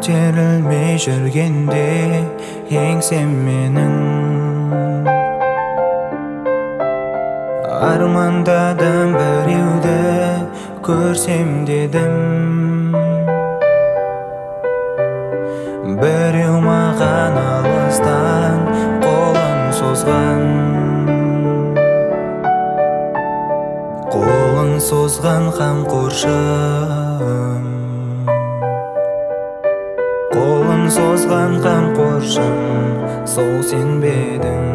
көтерілмей жүргенде еңсем менің армандадым біреуді көрсем дедім біреу маған алыстан қолын созған қамқоршым қолын созған қамқоршым сол сен бе едің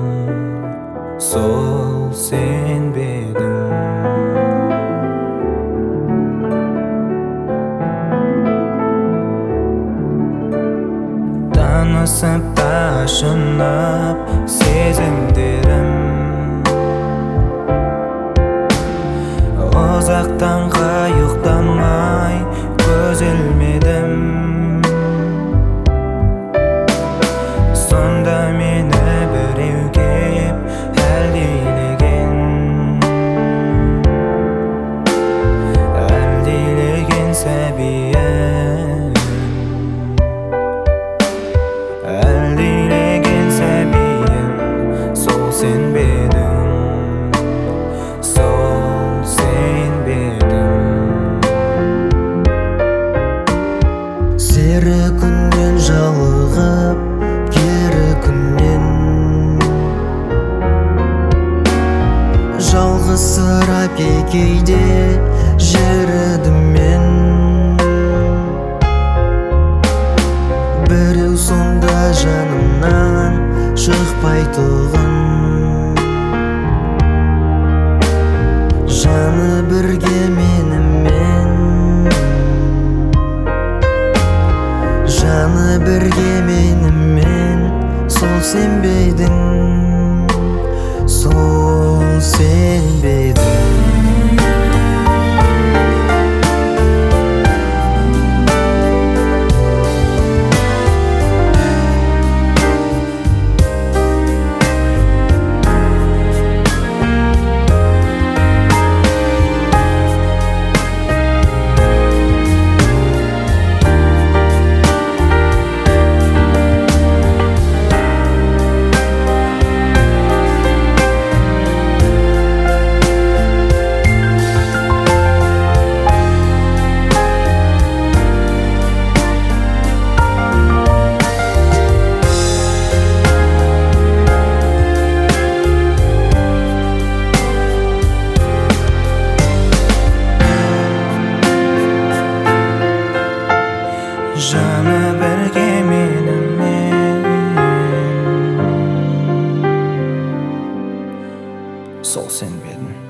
сол сен бе едің танысып та шынап сезімдерім ұзақтан қайықтамай көз ілмедім сонда мені біреу кеп әлдилеген сәбиім сол сен бе едің сол сен бе едің сері күннен жалығып кері күннен жалғызсырап кейде жүрдім мен біреу сонда жанымнан шықпайтұғын жаны бірге менімен жаны бірге менімен сол сен бе едің сол сен бе едің жаны бірге менімен сол сен бе едің